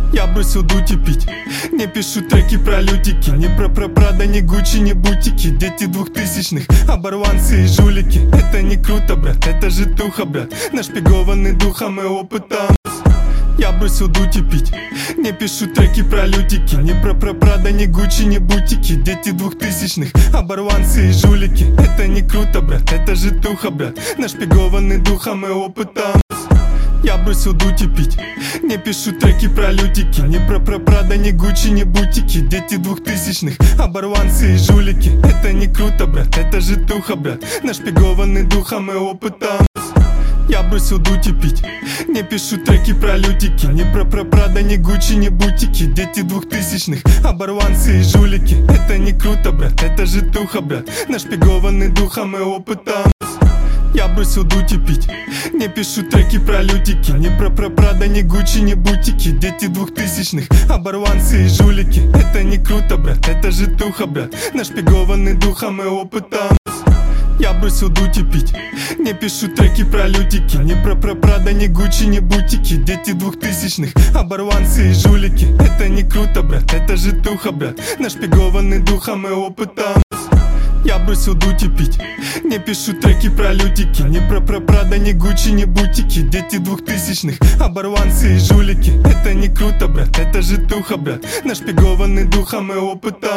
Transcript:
Я бросил дуть и пить. Не пишу треки про лютики, не про Прада, не Гуччи, не бутики. Дети 2000-х, оборванцы и жулики. Это не круто, брат, это же туха, брат. Нашпигованный духом и опытом. Я бросил дуть и пить. Не пишу треки про лютики, не про Прада, не Гуччи, не бутики. Дети 2000-х, оборванцы и жулики. Это не круто, брат, это же туха, брат. Нашпигованный духом и опытом. Я бросил дуть и пить. Не пишу треки про лютики, не про Прада, не Гуччи, не бутики. Дети 2000-х, оборванцы и жулики. Это не круто, брат, это же туха, брат. Нашпигованный духом и опытом. Я бросил дуть и пить. Не пишу треки про лютики, не про Прада, не Гуччи, не бутики. Дети 2000-х, оборванцы и жулики. Это не круто, брат, это же туха, брат. Нашпигованный духом и опытом. Я бросил дуть и пить. Не пишу треки про лютики, не про Прада, не Гуччи, не бутики. Дети 2000-х, оборванцы и жулики. Это не круто, брат, это же туха, брат. Нашпигованный духом и опытом. Я бросил дуть и пить. Не пишу треки про лютики, не про Прада, не Гуччи, не бутики. Дети 2000-х, оборванцы и жулики. Это не круто, брат, это же туха, брат. Нашпигованный духом и опытом. Я бросил дуть и пить. Не пишу треки про лютики, не про Прада, не Гуччи, не бутики. Дети 2000-х, оборванцы и жулики. Это не круто, брат, это же туха, брат. Нашпигованный духом и опытом.